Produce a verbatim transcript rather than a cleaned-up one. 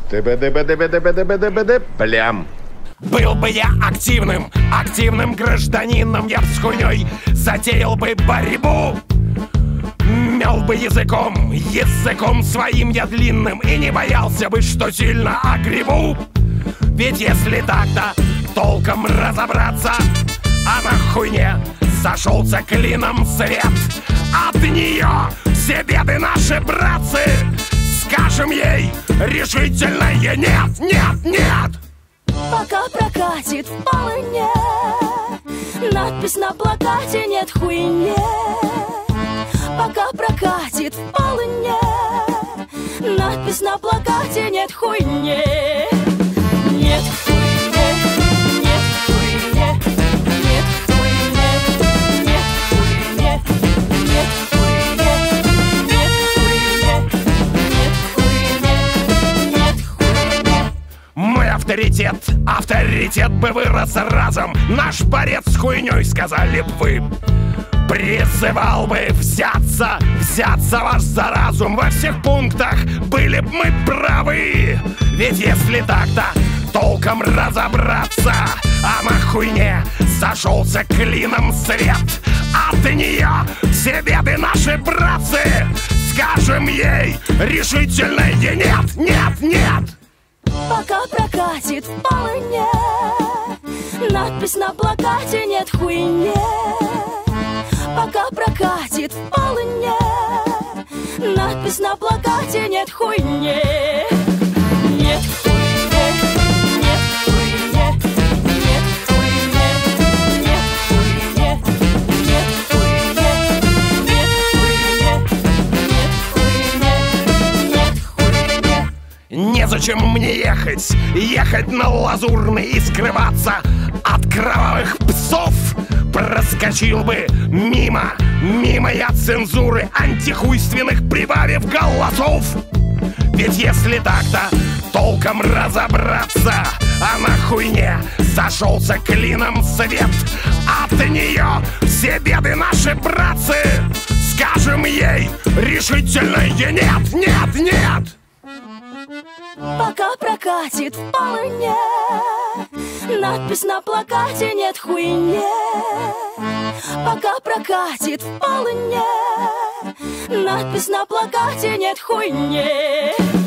Ты-бы-ты-бы-ты-бы-ты-бы-ты-бы-ты-бы-ты, плям. Был бы я активным, активным гражданином, я б с хуйней затеял бы борьбу. Мял бы языком, языком своим я длинным, и не боялся бы, что сильно огребу. Ведь если так-то толком разобраться, а на хуйне сошелся клином свет, от нее все беды наши, братцы. Скажем ей решительное нет, нет, нет. Пока прокатит в полыне надпись на плакате «Нет хуйне». Пока прокатит в полыне надпись на плакате «Нет хуйне». Нет хуйне, нет хуйне, нет хуйне, нет хуйне, нет хуйне, нет хуйне, нет хуйне, нет хуйне. Мой авторитет, авторитет бы вырос разом. Наш борец с хуйней, сказали б вы. Призывал бы взяться, взяться вас за разум. Во всех пунктах были б мы правы. Ведь если так-то толком разобраться, а на хуйне сошелся клином свет, от нее все беды наши, братцы. Скажем ей решительное нет, нет, нет. Пока прокатит в полыне надпись на плакате «Нет хуйне». Пока прокатит в полыне надпись на плакате «Нет хуйне». Нет хуйне, нет хуйне, нет хуйне, нет хуйне, нет хуйне, нет хуйне, нет хуйне, нет хуйне. Незачем мне ехать, ехать на Лазурный и скрываться от кровавых псов. Проскочил бы мимо, мимо я цензуры антихуйственных, прибавив голосов. Ведь если так-то толком разобраться, а на хуйне сошелся клином свет, от нее все беды наши, братцы. Скажем ей решительное нет, нет, нет. Пока прокатит в полыне надпись на плакате «Нет хуйне». Пока прокатит в полыне надпись на плакате «Нет хуйне».